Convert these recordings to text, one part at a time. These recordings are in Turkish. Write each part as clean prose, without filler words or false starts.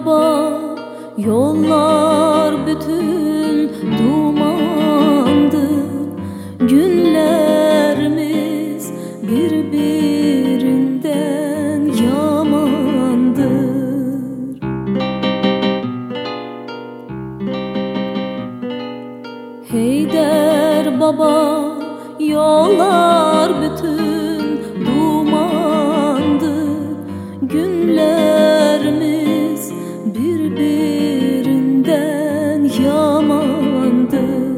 baba, yollar bütün dumandı. Günlerimiz birbirinden yamandır. Heyder baba, yollar bütün dumandır. Günlerimiz birbirinden yamandır.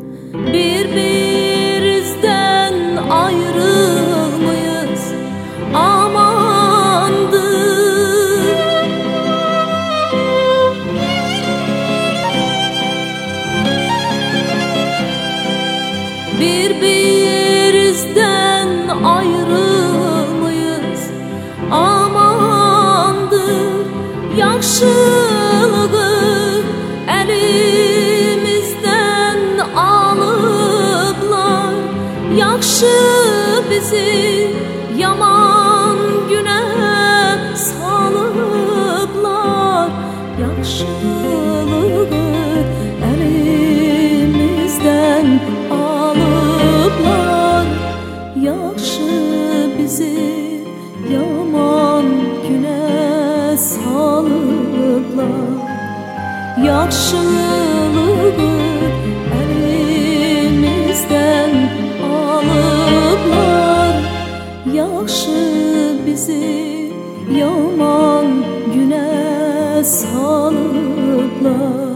Birbirimizden ayrılmayız, amandır. Birbirimizden ayrılmayız, amandır. Yaxşılığı elimizden alıblar, yaxşı bizi yaman güne salıblar. Yaxşılığı elimizden alıblar, yaxşı bizi yaman güne salıblar. Yaxşılığı elimizden alıblar, yaxşı bizi yaman güne salıblar.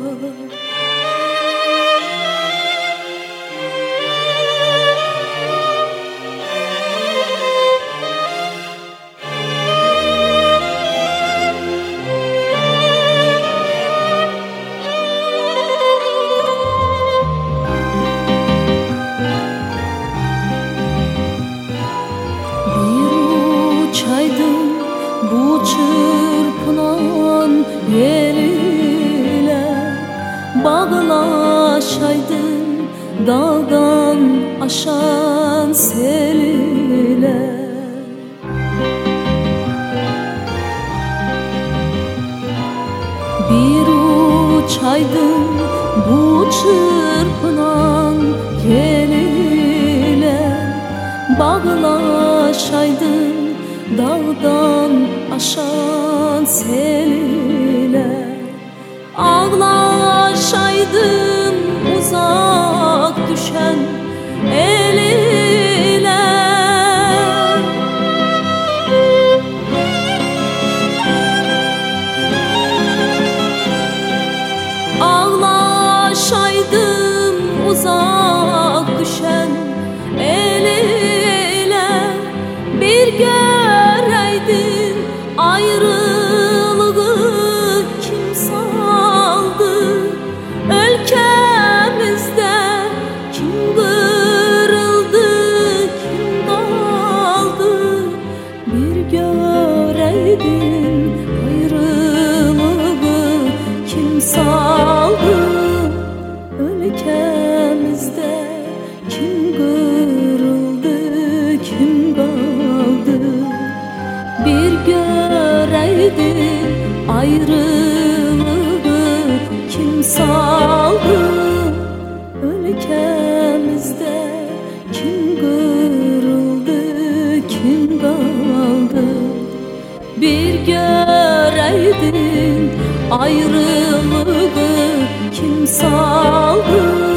Bu çırpınan yel ile bağlaşaydın dağdan aşan sel ile. Bir uçaydın bu çırpınan yel ile bağlaşaydın dağdan aşan sel ile. Ağlaşaydın uzak düşen el ile. Ağlaşaydın uzak düşen el ile. Bir göreydin ayrılığı kim saldı? Ülkemizde kim kırıldı, kim kaldı? Bir göreydin ayrılığı kim saldı? Ülkemizde kim kırıldı, kim kaldı? Bir göreydin ayrılığı kim saldı? Ülkemizde kim kırıldı, kim kaldı? Bir göreydin ayrılığı kim saldı?